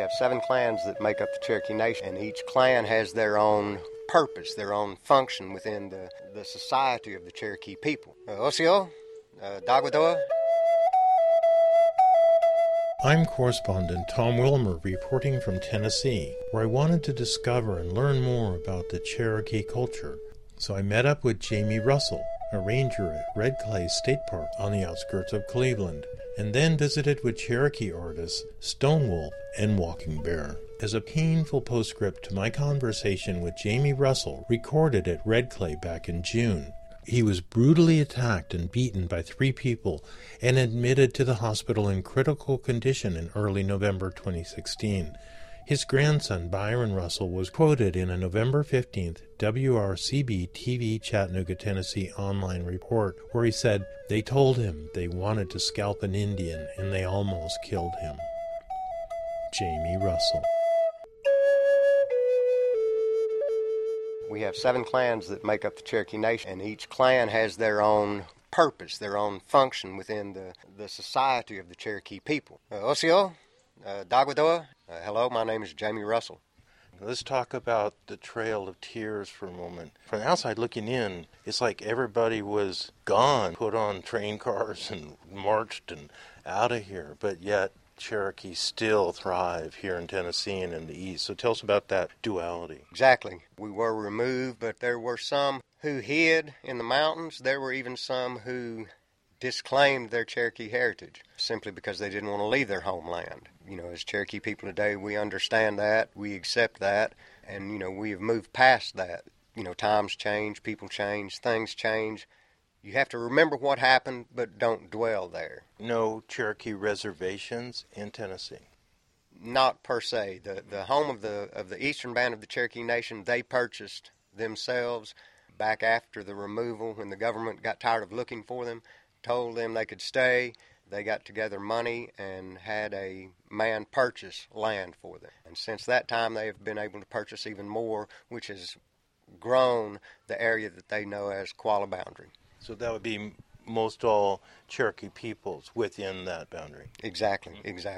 We have 7 clans that make up the Cherokee Nation, and each clan has their own purpose, their own function within the society of the Cherokee people. Osio, Dagwadoa. I'm correspondent Tom Wilmer reporting from Tennessee, where I wanted to discover and learn more about the Cherokee culture. So I met up with Jamie Russell, a ranger at Red Clay State Park on the outskirts of Cleveland, and then visited with Cherokee artists Stonewolf and Walking Bear. As a painful postscript to my conversation with Jamie Russell, recorded at Red Clay back in June, he was brutally attacked and beaten by 3 people and admitted to the hospital in critical condition in early November 2016. His grandson, Byron Russell, was quoted in a November 15th WRCB-TV Chattanooga, Tennessee online report where he said, "They told him they wanted to scalp an Indian and they almost killed him." Jamie Russell. We have 7 clans that make up the Cherokee Nation, and each clan has their own purpose, their own function within the society of the Cherokee people. Osio, Dagwadoa. Hello, my name is Jamie Russell. Let's talk about the Trail of Tears for a moment. From the outside looking in, it's like everybody was gone, put on train cars and marched and out of here, but yet Cherokee still thrive here in Tennessee and in the East. So tell us about that duality. Exactly. We were removed, but there were some who hid in the mountains. There were even some who disclaimed their Cherokee heritage simply because they didn't want to leave their homeland. You know, as Cherokee people today, we understand that, we accept that, and, you know, we have moved past that. You know, times change, people change, things change. You have to remember what happened, but don't dwell there. No Cherokee reservations in Tennessee? Not per se. The home of the Eastern Band of the Cherokee Nation, they purchased themselves back after the removal when the government got tired of looking for them, told them they could stay. They got together money and had a man purchase land for them. And since that time, they have been able to purchase even more, which has grown the area that they know as Qualla Boundary. So that would be most all Cherokee peoples within that boundary. Exactly.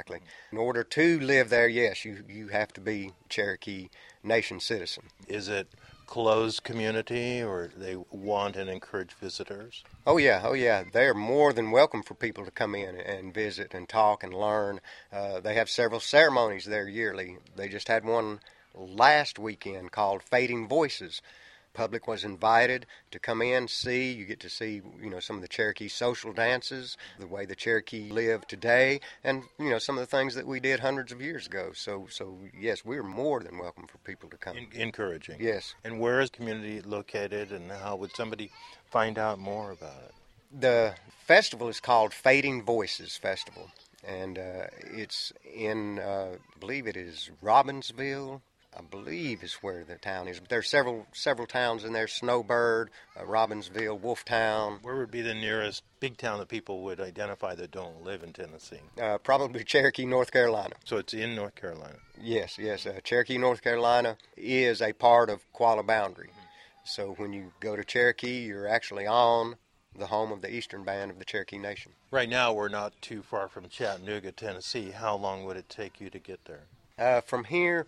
In order to live there, yes, you have to be Cherokee Nation citizen. Is it closed community, or they want and encourage visitors? Oh yeah. They're more than welcome for people to come in and visit and talk and learn. They have several ceremonies there yearly. They just had one last weekend called Fading Voices. Public was invited to come in, see. You get to see, you know, some of the Cherokee social dances, the way the Cherokee live today, and, you know, some of the things that we did hundreds of years ago. So yes, we're more than welcome for people to come. Encouraging. Yes. And where is the community located, and how would somebody find out more about it? The festival is called Fading Voices Festival, and it's in, I believe it is Robbinsville, I believe is where the town is. But there are several towns in there: Snowbird, Robbinsville, Wolftown. Where would be the nearest big town that people would identify that don't live in Tennessee? Probably Cherokee, North Carolina. So it's in North Carolina? Yes. Cherokee, North Carolina is a part of Qualla Boundary. So when you go to Cherokee, you're actually on the home of the Eastern Band of the Cherokee Nation. Right now, we're not too far from Chattanooga, Tennessee. How long would it take you to get there? From here,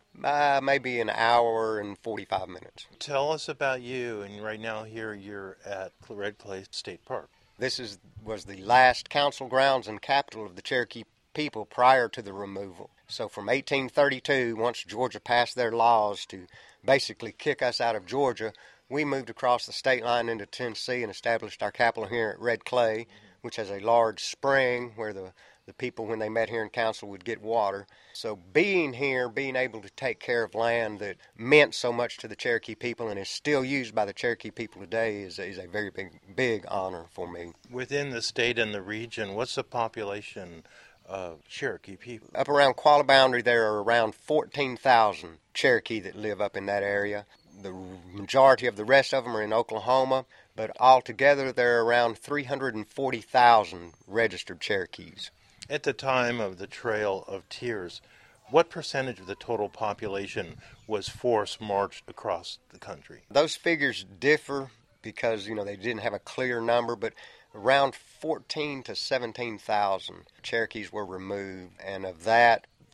maybe an hour and 45 minutes. Tell us about you, and right now here you're at Red Clay State Park. This was the last council grounds and capital of the Cherokee people prior to the removal. So from 1832, once Georgia passed their laws to basically kick us out of Georgia, we moved across the state line into Tennessee and established our capital here at Red Clay, which has a large spring where the people, when they met here in council, would get water. So being here, being able to take care of land that meant so much to the Cherokee people and is still used by the Cherokee people today is a very big honor for me. Within the state and the region, what's the population of Cherokee people? Up around Qualla Boundary, there are around 14,000 Cherokee that live up in that area. The majority of the rest of them are in Oklahoma, but altogether there are around 340,000 registered Cherokees. At the time of the Trail of Tears, what percentage of the total population was forced marched across the country? Those figures differ because, they didn't have a clear number, but around 14 to 17,000 Cherokees were removed, and of that,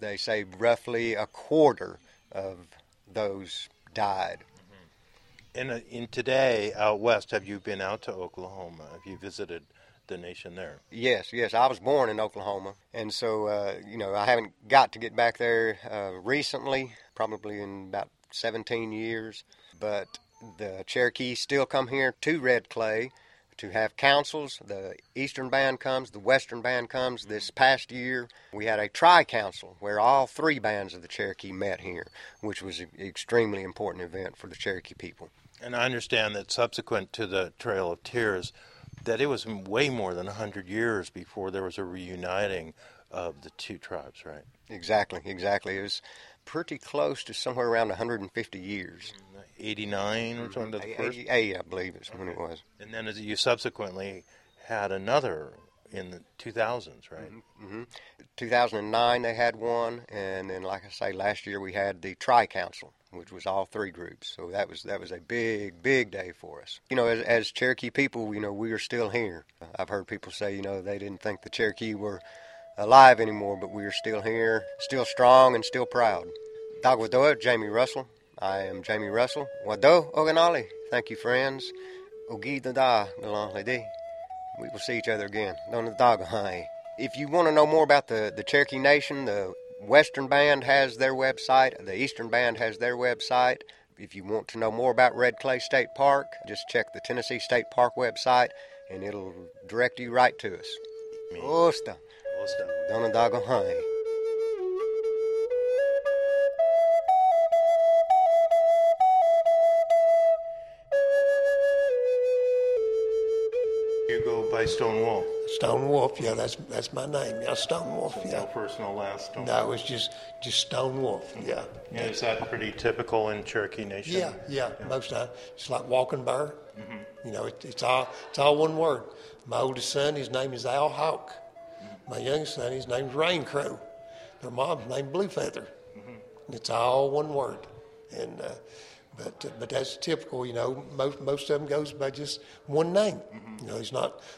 They say roughly a quarter of those died. In today, out west, have you been out to Oklahoma? Have you visited the nation there? Yes. I was born in Oklahoma, and so I haven't got to get back there recently, probably in about 17 years. But the Cherokee still come here to Red Clay to have councils. The Eastern Band comes, the Western Band comes. This past year, we had a tri-council where all three bands of the Cherokee met here, which was an extremely important event for the Cherokee people. And I understand that subsequent to the Trail of Tears, that it was way more than 100 years before there was a reuniting of the two tribes, right? Exactly. It was pretty close to somewhere around 150 years. 89 or something? 88, I believe is when it was. And then you subsequently had another in the 2000s, right? 2009 they had one, and then, like I say, last year we had the Tri-Council, which was all three groups. So that was a big day for us. As Cherokee people, we are still here. I've heard people say, they didn't think the Cherokee were alive anymore, but we are still here, still strong and still proud. Dagwadoa, Jamie Russell. I am Jamie Russell. Wado Oganali. Thank you, friends. Ogi Dada Galan Lady. We will see each other again. If you want to know more about the Cherokee Nation, the Western Band has their website. The Eastern Band has their website. If you want to know more about Red Clay State Park, just check the Tennessee State Park website, and it'll direct you right to us. Osta. Donondago. You go by Stone Wolf. Stone Wolf, yeah, that's my name. Yeah, Stone Wolf, yeah. No personal last Stone Wolf. No, it's just Stone Wolf, yeah. And is that pretty typical in Cherokee Nation? Yeah. Most of the time. It's like walking bear. It's all one word. My oldest son, his name is Al Hawk. My youngest son, his name's Rain Crow. Their mom's name Blue Feather. And it's all one word. And but that's typical. Most of them goes by just one name. It's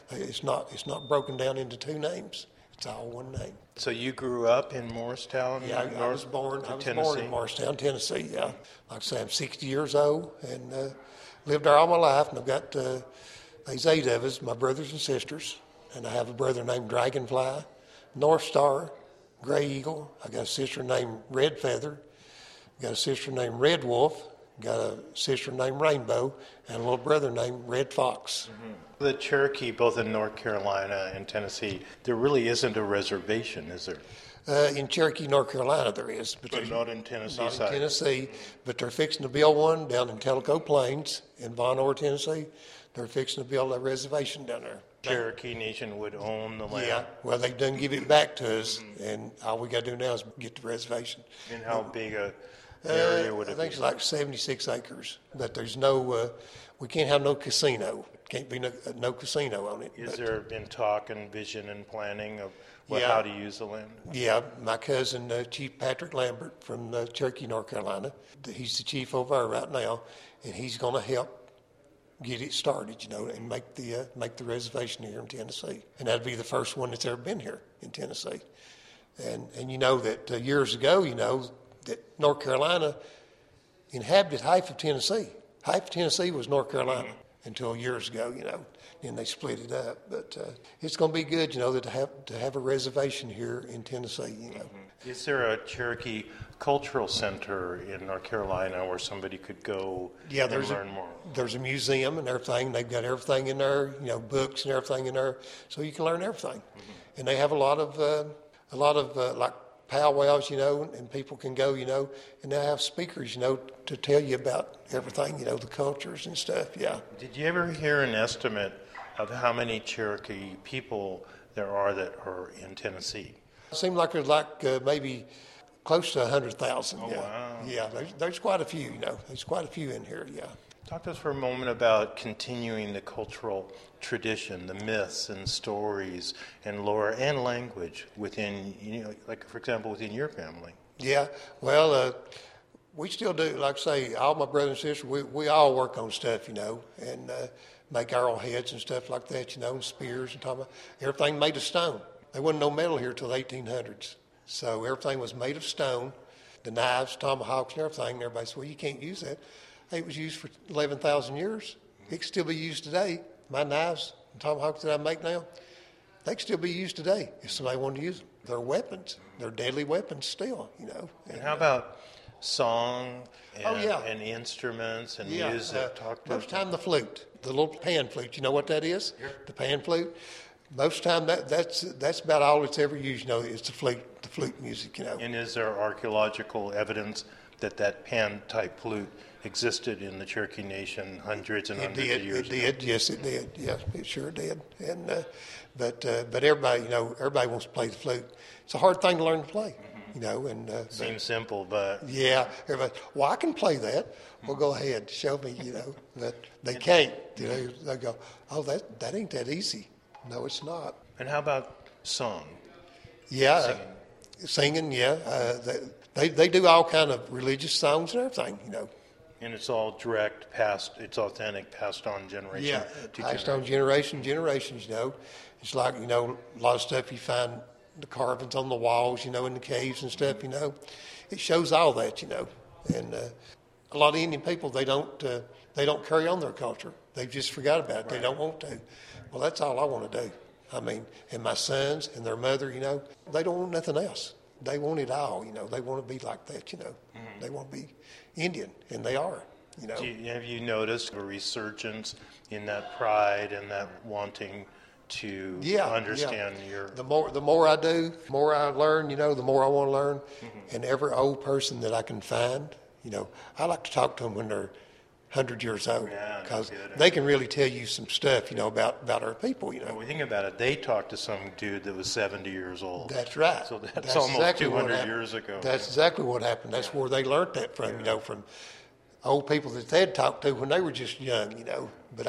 not broken down into two names. It's all one name. So you grew up in Morristown? Yeah, I was born in Morristown, Tennessee. Yeah, like I say, I'm 60 years old and lived there all my life. And I've got there's 8 of us, my brothers and sisters, and I have a brother named Dragonfly, North Star, Gray Eagle. I got a sister named Red Feather. Got a sister named Red Wolf. Got a sister named Rainbow, and a little brother named Red Fox. The Cherokee, both in North Carolina and Tennessee, there really isn't a reservation, is there? In Cherokee, North Carolina, there is. But not in Tennessee not side? in Tennessee, but they're fixing to build one down in Tellico Plains in Von Orr, Tennessee. They're fixing to build a reservation down there. Cherokee Nation would own the land? Yeah, well, they done give it back to us, and all we got to do now is get the reservation. And how big a area would it be? I think it's like 76 acres, but there's no, we can't have no casino. Can't be no casino on it. Is there been talk and vision and planning of how to use the land? Yeah, my cousin, Chief Patrick Lambert from Cherokee, North Carolina, he's the chief over there right now, and he's going to help get it started, and make the reservation here in Tennessee. And that'd be the first one that's ever been here in Tennessee. And that years ago, that North Carolina inhabited half of Tennessee. Half of Tennessee was North Carolina until years ago, Then they split it up. But it's going to be good, to have a reservation here in Tennessee, Is there a Cherokee Cultural Center in North Carolina where somebody could go and learn more? There's a museum and everything. They've got everything in there, books and everything in there, so you can learn everything. And they have a lot of like powwows, and people can go, and they have speakers, to tell you about everything, the cultures and stuff, yeah. Did you ever hear an estimate of how many Cherokee people there are that are in Tennessee? It seemed like there's maybe close to 100,000, Oh, yeah. wow. Yeah, there's quite a few, There's quite a few in here, yeah. Talk to us for a moment about continuing the cultural tradition, the myths and stories and lore and language within, like, for example, within your family. Yeah, well, we still do, like I say, all my brothers and sisters, we all work on stuff, and make arrowheads and stuff like that, and spears and everything made of stone. There wasn't no metal here till the 1800s. So everything was made of stone. The knives, tomahawks, and everything. And everybody said, well, you can't use that. Hey, it was used for 11,000 years. It can still be used today. My knives and tomahawks that I make now, they can still be used today if somebody wanted to use them. They're weapons. They're deadly weapons still, you know. And how about song and, Oh, yeah. and instruments and music? Most time the flute, the little pan flute. You know what that is? The pan flute. Most time that's about all it's ever used. You know, is the flute music. You know. And is there archaeological evidence that pan type flute existed in the Cherokee Nation hundreds and hundreds of years ago? It did. Yes, it did. Yes, it sure did. And but everybody, you know, everybody wants to play the flute. It's a hard thing to learn to play. You know, and seems simple, but yeah, everybody. Well, I can play that. Well, go ahead, show me. You know, but they can't. You know, they go, oh, that ain't that easy. No, it's not. And how about song? Yeah, singing. Yeah, they do all kind of religious songs and everything. You know. And it's all direct, it's authentic, passed on generation to passed on generations. You know, it's like, you know, a lot of stuff you find, the carvings on the walls, you know, in the caves and stuff. You know, it shows all that. You know, and a lot of Indian people they don't carry on their culture. They've just forgot about it. Right. They don't want to. Well, that's all I want to do. I mean, and my sons and their mother, you know, they don't want nothing else. They want it all, you know. They want to be like that, you know. Mm-hmm. They want to be Indian, and they are, you know. Have you noticed a resurgence in that pride and that wanting to understand your... The more I do, the more I learn, you know, the more I want to learn. Mm-hmm. And every old person that I can find, you know, I like to talk to them when they're 100 years old, because they can really tell you some stuff, you know, about our people, you know. When we think about it, they talked to some dude that was 70 years old. That's right. So that's almost exactly 200 years ago. That's exactly what happened. That's where they learned that from, you know, from old people that they'd talked to when they were just young, you know. But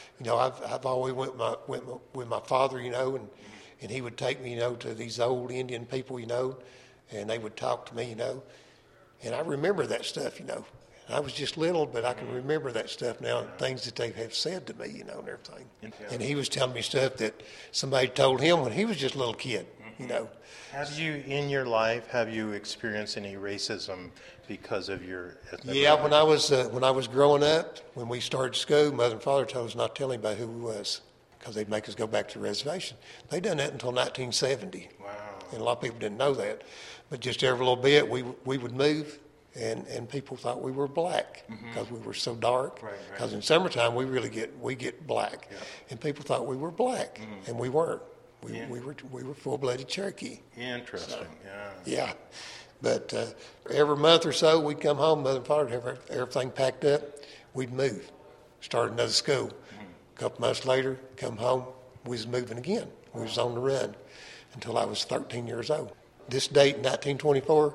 I've always went with my father, you know, and he would take me, you know, to these old Indian people, you know, and they would talk to me, you know, and I remember that stuff, you know. I was just little, but I can remember that stuff now, and things that they have said to me, you know, and everything. And he was telling me stuff that somebody told him when he was just a little kid, you know. Have you, in your life, experienced any racism because of your ethnicity? Yeah, when I was growing up, when we started school, Mother and Father told us not to tell anybody who we was, because they'd make us go back to the reservation. They done that until 1970. Wow. And a lot of people didn't know that. But just every little bit, we would move. And people thought we were black because we were so dark. Because in summertime we get black, and people thought we were black, and we weren't. We were full-blooded Cherokee. Interesting. So, yeah. But every month or so we'd come home. Mother and Father would have everything packed up. We'd move, start another school. A couple months later, come home. We was moving again. We was on the run until I was 13 years old. This date, 1924.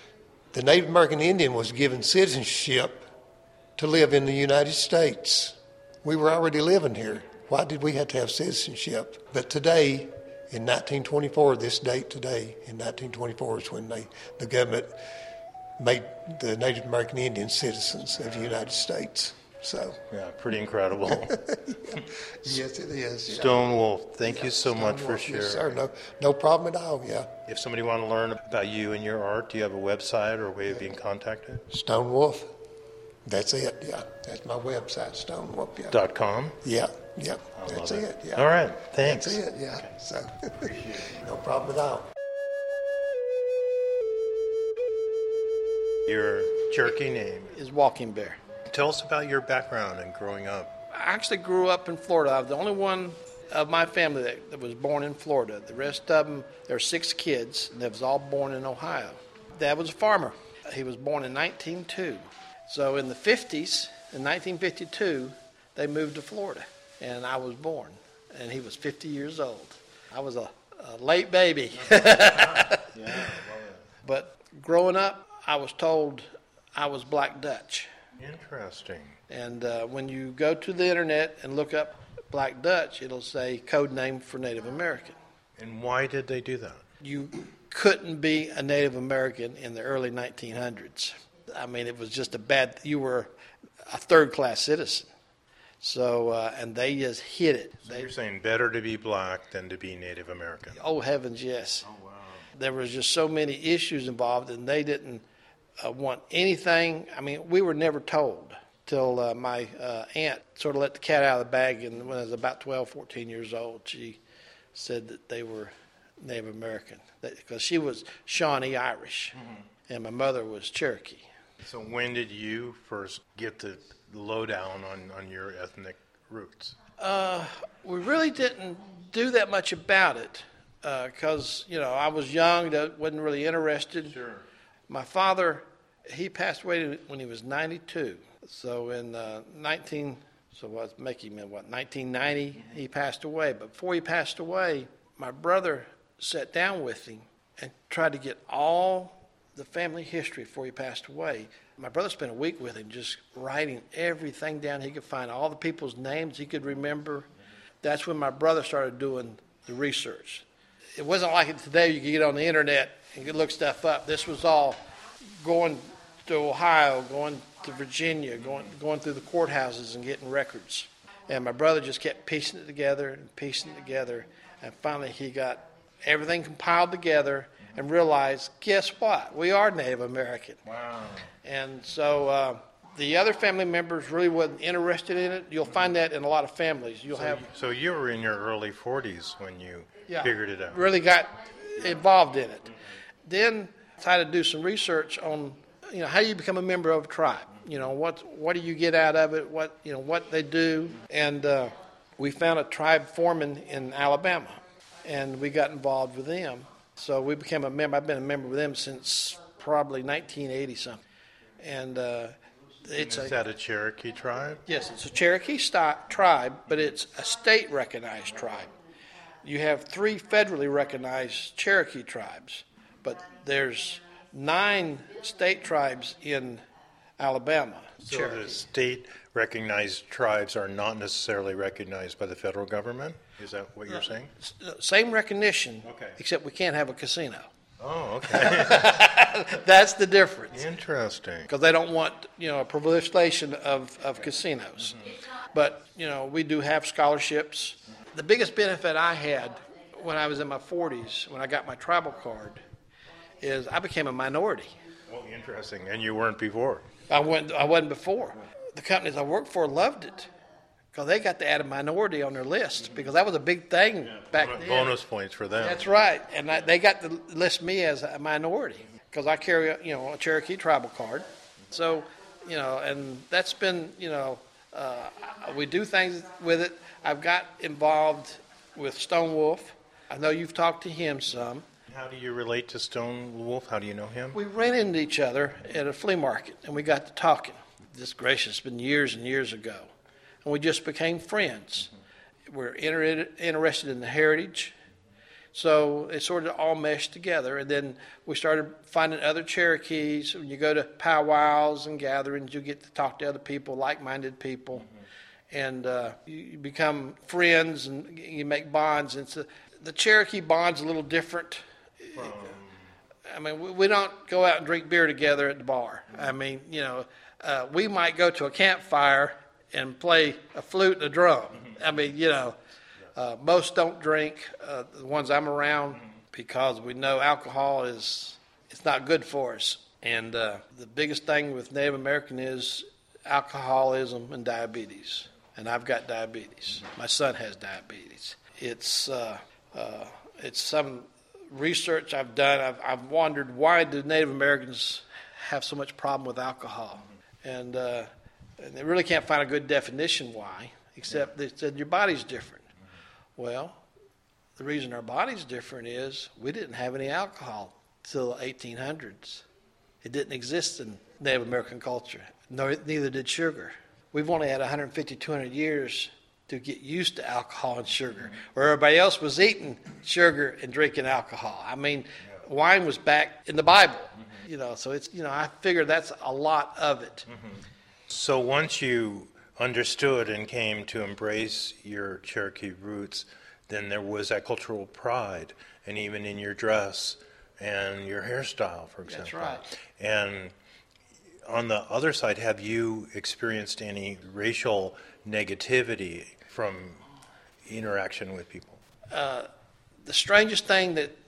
The Native American Indian was given citizenship to live in the United States. We were already living here. Why did we have to have citizenship? But today, in 1924, this date today, in 1924 is when the government made the Native American Indians citizens of the United States. So yeah, pretty incredible. Yes, it is. Yeah. Stone Wolf, thank you so much for sharing. Yes, sir. No problem at all. Yeah. If somebody want to learn about you and your art, do you have a website or a way of being contacted? Stone Wolf. That's it. Yeah, that's my website. Stone Wolf. Yeah. .com. Yeah. Yeah. That's it. Yeah. All right. Thanks. That's it. Yeah. Okay. So appreciate it. No problem at all. Your Cherokee name is Walking Bear. Tell us about your background and growing up. I actually grew up in Florida. I was the only one of my family that was born in Florida. The rest of them, there were 6 kids, and they was all born in Ohio. Dad was a farmer. He was born in 1902. So in the 50s, in 1952, they moved to Florida, and I was born, and he was 50 years old. I was a late baby. But growing up, I was told I was Black Dutch. Interesting. And when you go to the internet and look up Black Dutch, it'll say code name for Native American. And why did they do that? You couldn't be a Native American in the early 1900s. I mean, it was just you were a third-class citizen. So, and they just hid it. So you're saying better to be black than to be Native American? Oh, heavens, yes. Oh, wow. there was just so many issues involved, and they didn't want anything. I mean, we were never told till my aunt sort of let the cat out of the bag, and when I was about 12, 14 years old, she said that they were Native American, because she was Shawnee Irish, and my mother was Cherokee. So when did you first get the lowdown on your ethnic roots? We really didn't do that much about it because, I was young, wasn't really interested. Sure. My father, he passed away when he was 92. So in 1990, he passed away. But before he passed away, my brother sat down with him and tried to get all the family history before he passed away. My brother spent a week with him just writing everything down he could find, all the people's names he could remember. That's when my brother started doing the research. It wasn't like it today. You could get on the internet and could look stuff up. This was all going to Ohio, going to Virginia, going through the courthouses and getting records. And my brother just kept piecing it together, and finally he got everything compiled together and realized, guess what? We are Native American. Wow. And so the other family members really wasn't interested in it. You'll find that in a lot of families. So you were in your early 40s when you figured it out. Really got involved in it. Then decided to do some research on, how you become a member of a tribe. What do you get out of it? What they do. And we found a tribe foreman in Alabama, and we got involved with them. So we became a member. I've been a member with them since probably 1980 something. And Is that a Cherokee tribe? Yes, it's a Cherokee tribe, but it's a state-recognized tribe. You have 3 federally recognized Cherokee tribes, but there's 9 state tribes in Alabama. So Cherokee. the state-recognized tribes are not necessarily recognized by the federal government? Is that what you're saying? Same recognition, Okay. except we can't have a casino. Oh, okay. That's the difference. Interesting. Because they don't want, a proliferation of casinos. But, we do have scholarships. The biggest benefit I had when I was in my 40s, when I got my tribal card, is I became a minority. Well, interesting. And you weren't before. I wasn't before. The companies I worked for loved it because they got to add a minority on their list because that was a big thing back then. Bonus points for them. That's right. And they got to list me as a minority because I carry a Cherokee tribal card. So, and that's been, we do things with it. I've got involved with Stone Wolf. I know you've talked to him some. How do you relate to Stone Wolf? How do you know him? We ran into each other at a flea market, and we got to talking. This gracious, it's been years and years ago. And we just became friends. We're interested in the heritage. So it sort of all meshed together. And then we started finding other Cherokees. When you go to powwows and gatherings, you get to talk to other people, like-minded people. And you become friends and you make bonds. And so the Cherokee bond's a little different. We don't go out and drink beer together at the bar. We might go to a campfire and play a flute and a drum. Most don't drink, the ones I'm around, because we know alcohol it's not good for us. And the biggest thing with Native American is alcoholism and diabetes. And I've got diabetes. My son has diabetes. It's some research I've done. I've wondered, why do Native Americans have so much problem with alcohol? And they really can't find a good definition why, except they said your body's different. Well, the reason our body's different is we didn't have any alcohol till the 1800s. It didn't exist in Native American culture. Neither did sugar. We've only had 150, 200 years to get used to alcohol and sugar, where everybody else was eating sugar and drinking alcohol. Wine was back in the Bible, so it's, I figure that's a lot of it. So once you understood and came to embrace your Cherokee roots, then there was that cultural pride, and even in your dress and your hairstyle, for example. That's right. And on the other side, have you experienced any racial negativity from interaction with people? The strangest thing that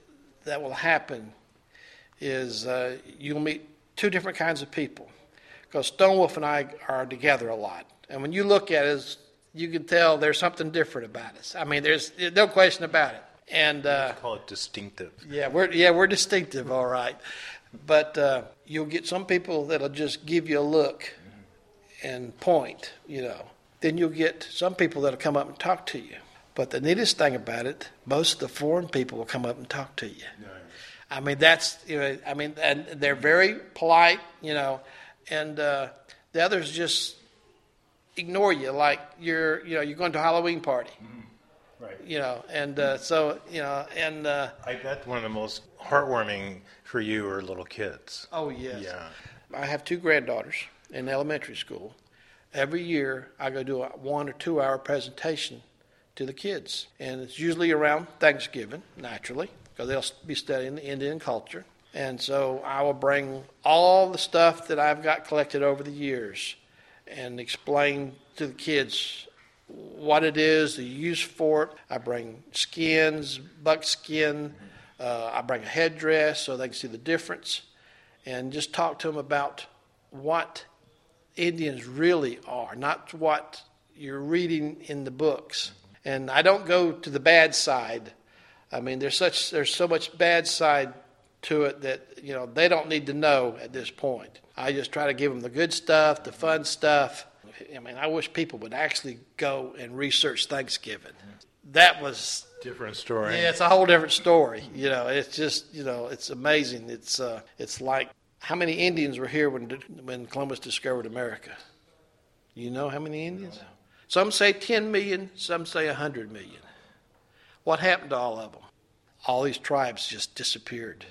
that will happen is you'll meet two different kinds of people. Because Stone Wolf and I are together a lot. And when you look at us, you can tell there's something different about us. I mean, there's no question about it. And call it distinctive. Yeah, we're distinctive, all right. But you'll get some people that'll just give you a look and point, Then you'll get some people that'll come up and talk to you. But the neatest thing about it, most of the foreign people will come up and talk to you. Nice. I mean, and they're very polite, and the others just ignore you like you're going to a Halloween party. Mm-hmm. Right. I bet one of the most heartwarming for you are little kids. Oh, yes. Yeah. I have two granddaughters in elementary school. Every year I go do a 1 or 2 hour presentation to the kids. And it's usually around Thanksgiving, naturally, because they'll be studying the Indian culture. And so I will bring all the stuff that I've got collected over the years and explain to the kids what it is, the use for it. I bring skins, buckskin. I bring a headdress so they can see the difference. And just talk to them about what Indians really are, not what you're reading in the books. And I don't go to the bad side. I mean, there's so much bad side to it that, they don't need to know at this point. I just try to give them the good stuff, the fun stuff. I mean, I wish people would actually go and research Thanksgiving. That was different story. Yeah, it's a whole different story. It's just, it's amazing. It's like how many Indians were here when Columbus discovered America? You know how many Indians? Some say 10 million, some say 100 million. What happened to all of them? All these tribes just disappeared.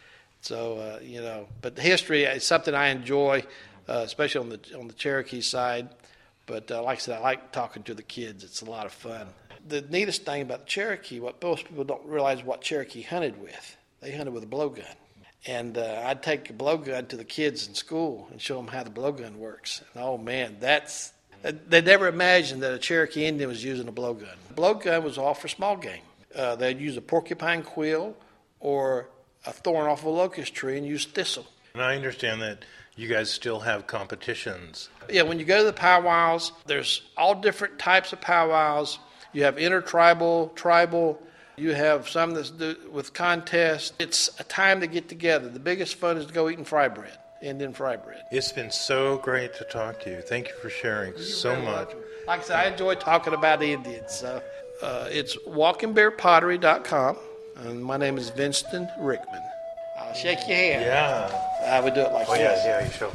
So, but history is something I enjoy, especially on the Cherokee side. But like I said, I like talking to the kids. It's a lot of fun. The neatest thing about the Cherokee, what most people don't realize what Cherokee hunted with. They hunted with a blowgun. And I'd take a blowgun to the kids in school and show them how the blowgun works. And, oh, man, they never imagined that a Cherokee Indian was using a blowgun. The blowgun was all for small game. They'd use a porcupine quill or a thorn off a locust tree and use thistle. And I understand that you guys still have competitions. Yeah, when you go to the powwows, there's all different types of powwows. You have intertribal, tribal. You have some that's with contests. It's a time to get together. The biggest fun is to go eating fry bread, Indian fry bread. It's been so great to talk to you. Thank you for sharing so much. Like I said, I enjoy talking about Indians. So it's walkingbearpottery.com. And my name is Vincent Rickman. I'll shake your hand. Yeah. I would do it like this. Yeah, you showed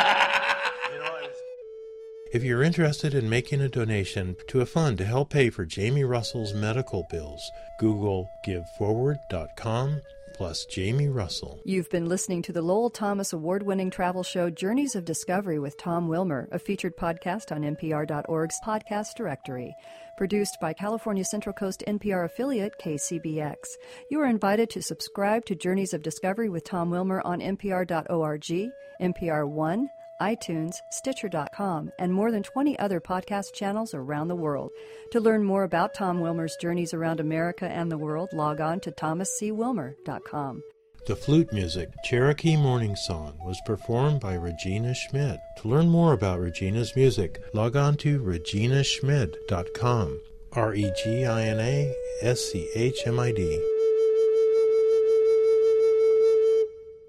me. If you're interested in making a donation to a fund to help pay for Jamie Russell's medical bills, Google giveforward.com plus Jamie Russell. You've been listening to the Lowell Thomas award-winning travel show Journeys of Discovery with Tom Wilmer, a featured podcast on NPR.org's podcast directory. Produced by California Central Coast NPR affiliate KCBX. You are invited to subscribe to Journeys of Discovery with Tom Wilmer on NPR.org, NPR One, iTunes, Stitcher.com, and more than 20 other podcast channels around the world. To learn more about Tom Wilmer's journeys around America and the world, log on to thomascwilmer.com. The flute music, Cherokee Morning Song, was performed by Regina Schmid. To learn more about Regina's music, log on to reginaschmid.com. ReginaSchmid.